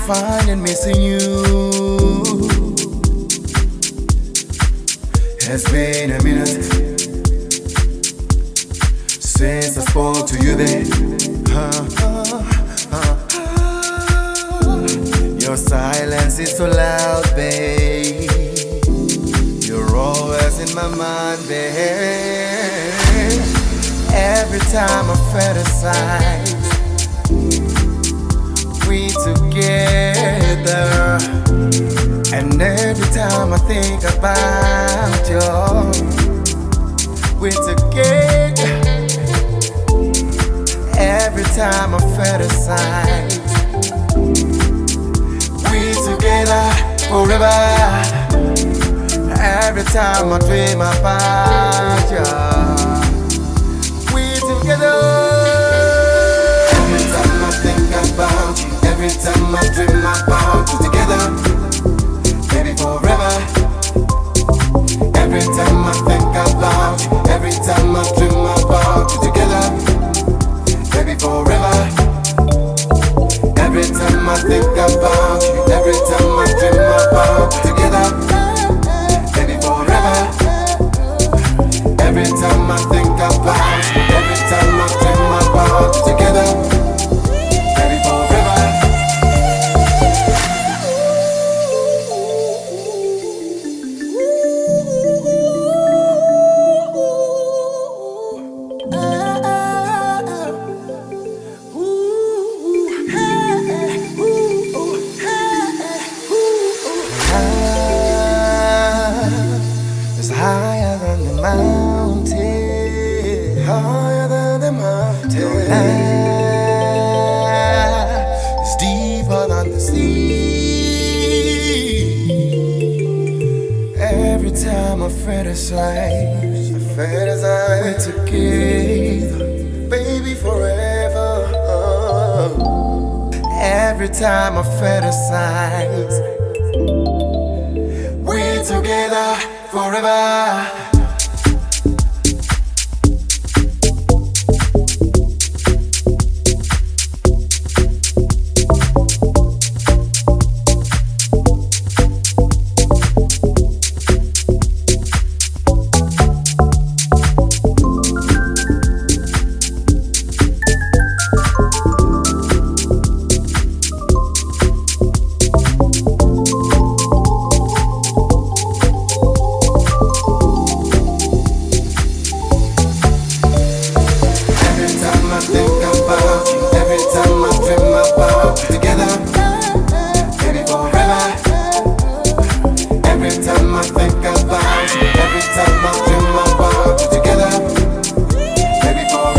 find and missing you. It's been a minute since I spoke to you, babe. Your silence is so loud, babe. You're always in my mind, babe. Every time I fantasize we together, and every time I think about you, we're together. Every time I fantasize we together forever. Every time I dream about you, we together. Every time I think about you, every time I dream about you together, baby, forever. Every time I think about you, every time I dream about you together, baby, forever. Every time I think about you, every time I dream about you together, baby, forever. Every time I think about you, every time I dream about you together, baby, forever. It's higher than the mountain, higher than the mountain. Your life is deeper than the sea. Every time I fantasize, we're together, baby, forever. Every time I fantasize we're together forever.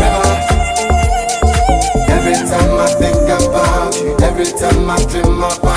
Every time I dream about